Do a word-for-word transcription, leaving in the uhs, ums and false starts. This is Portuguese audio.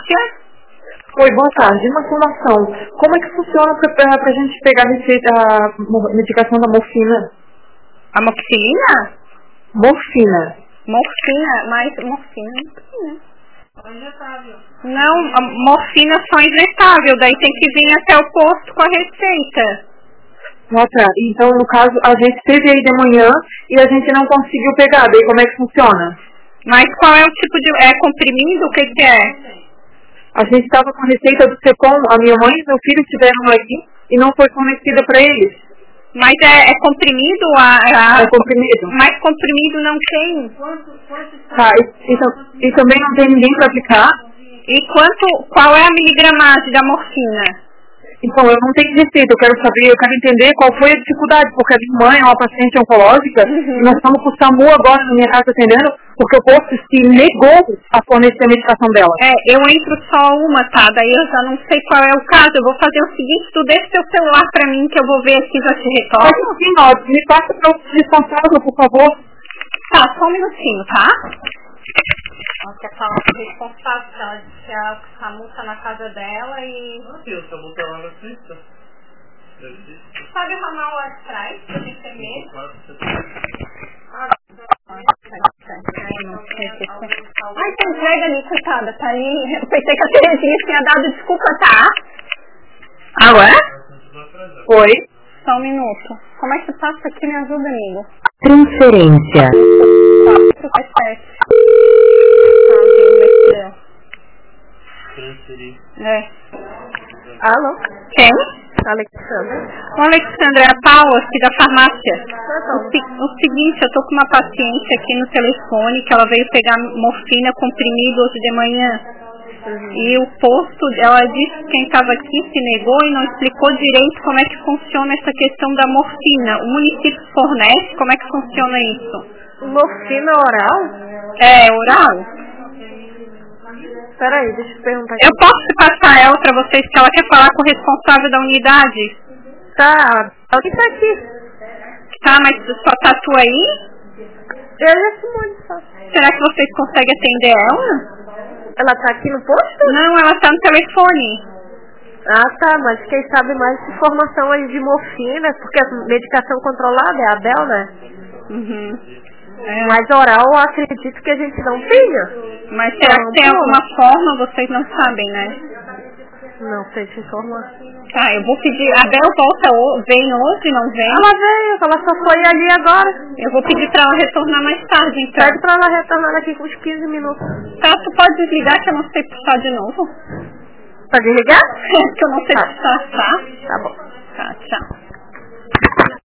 farmácia? Oi, boa tarde. Uma informação. Como é que funciona para a gente pegar a, receita, a medicação da morfina? A moxilina? Morfina. Morfina, mas morfina não tem, né? Não, a morfina só injetável, daí tem que vir até o posto com a receita. Ah, tá. Então, no caso, a gente esteve aí de manhã e a gente não conseguiu pegar. Daí como é que funciona? Mas qual é o tipo de... É comprimido? O que que é? A gente estava com a receita do Cepom. A minha mãe e meu filho estiveram aqui e não foi fornecida para eles. Mas é, é comprimido? A, a... É comprimido. Mas comprimido não tem. Tá, e, e, e também não tem ninguém para aplicar. E quanto, qual é a miligramagem da morfina? Então, eu não tenho receita, eu quero saber, eu quero entender qual foi a dificuldade, porque a minha mãe é uma paciente oncológica, uhum. e nós estamos com o SAMU agora na minha casa atendendo, porque o posto se negou a fornecer a medicação dela. É, eu entro só uma, tá? Daí eu já não sei qual é o caso, eu vou fazer o seguinte, tu deixa teu celular pra mim, que eu vou ver aqui e já te retorno. Mas assim, ó, me passa para o responsável, por favor. Tá, só um minutinho, tá? Ela quer falar com o responsável, ela disse que a SAMU tá na casa dela e... Aqui, o SAMU tá lá na frente. Sabe o ramal lá de trás, pra gente mesmo? Ai, tá entrega ali, coitada, tá ali. Eu pensei que a Terezinha tinha dado desculpa, tá? Alô, é? Oi. Só um minuto. Como é que passa aqui? Me ajuda, amigo. Transferência. Transferir. É. Alô? Quem? Alexandra. O Alexandra, é a Paula aqui da farmácia. O, se, o seguinte, eu tô com uma paciente aqui no telefone que ela veio pegar morfina comprimido hoje de manhã. Uhum. E o posto, ela disse que quem estava aqui se negou e não explicou direito como é que funciona essa questão da morfina. O município fornece, como é que funciona isso? Morfina oral? É, oral? Peraí, deixa eu perguntar aqui. Eu posso passar ela para vocês que ela quer falar com o responsável da unidade? Tá, alguém tá aqui. Tá, mas só tá tu aí? Eu já Simone só. Será que vocês conseguem atender ela? Ela tá aqui no posto? Não, ela tá no telefone. Ah, tá, mas quem sabe mais informação aí de morfina, porque a medicação controlada é a Bel, né? Uhum. É. Mas oral eu acredito que a gente não tenha. Mas será que tem alguma forma? Vocês não sabem, né? Não sei te informar. Tá, eu vou pedir. A Bel volta, vem hoje, não vem? Ela veio, ela só foi ali agora. Eu vou pedir pra ela retornar mais tarde, então. Pede pra ela retornar daqui com uns quinze minutos. Tá, tu pode desligar que eu não sei puxar de novo? Pode desligar? Que eu não sei tá. puxar, tá? Tá bom.